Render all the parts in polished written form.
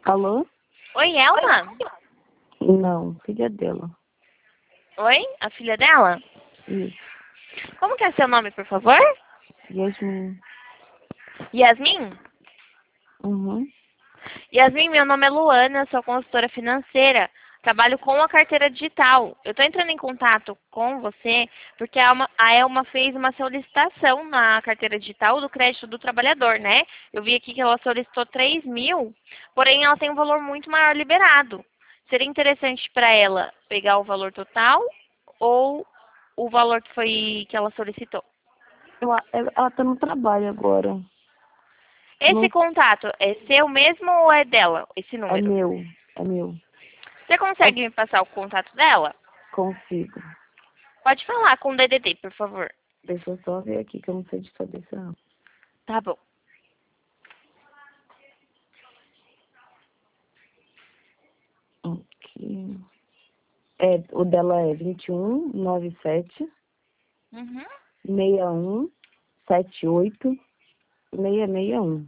Alô? Oi, Elma? Não, filha dela. Oi, a filha dela? Isso. Como que é seu nome, por favor? Yasmin. Yasmin? Uhum. Yasmin, meu nome é Luana, sou consultora financeira. Trabalho com a carteira digital. Eu estou entrando em contato com você porque a Elma fez uma solicitação na carteira digital do crédito do trabalhador, né? Eu vi aqui que ela solicitou 3 mil, porém ela tem um valor muito maior liberado. Seria interessante para ela pegar o valor total ou o valor que ela solicitou? Ela tá no trabalho agora. Esse Não, contato é seu mesmo ou é dela, esse é número? meu. É meu. Você É, consegue me passar o contato dela? consigo. Pode falar com o DDD, por favor. Deixa eu só ver aqui que eu não sei de cabeça não. Tá bom. Aqui. O dela é 21 97 Uhum. 61 78 661.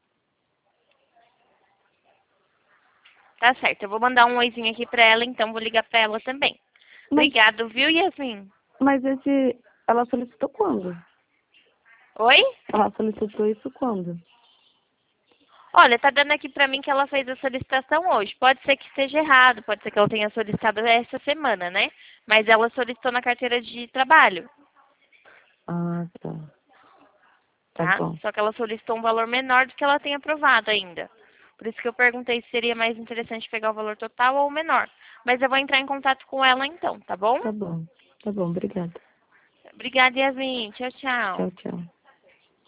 Tá certo. Eu vou mandar um oizinho aqui pra ela, então vou ligar pra ela também. Mas, Obrigado, viu, Yasmin? mas ela solicitou quando? Oi? Ela solicitou isso quando? Olha, tá dando aqui pra mim que ela fez a solicitação hoje. Pode ser que esteja errado, pode ser que ela tenha solicitado essa semana, né? Mas ela solicitou na carteira de trabalho, Ah, tá. Tá tá? bom. Só que ela solicitou um valor menor do que ela tem aprovado ainda. Por isso que eu perguntei se seria mais interessante pegar o valor total ou o menor. Mas eu vou entrar em contato com ela então, tá bom? Tá bom. Tá bom, obrigada. Obrigada, Yasmin. Tchau, tchau. Tchau, tchau.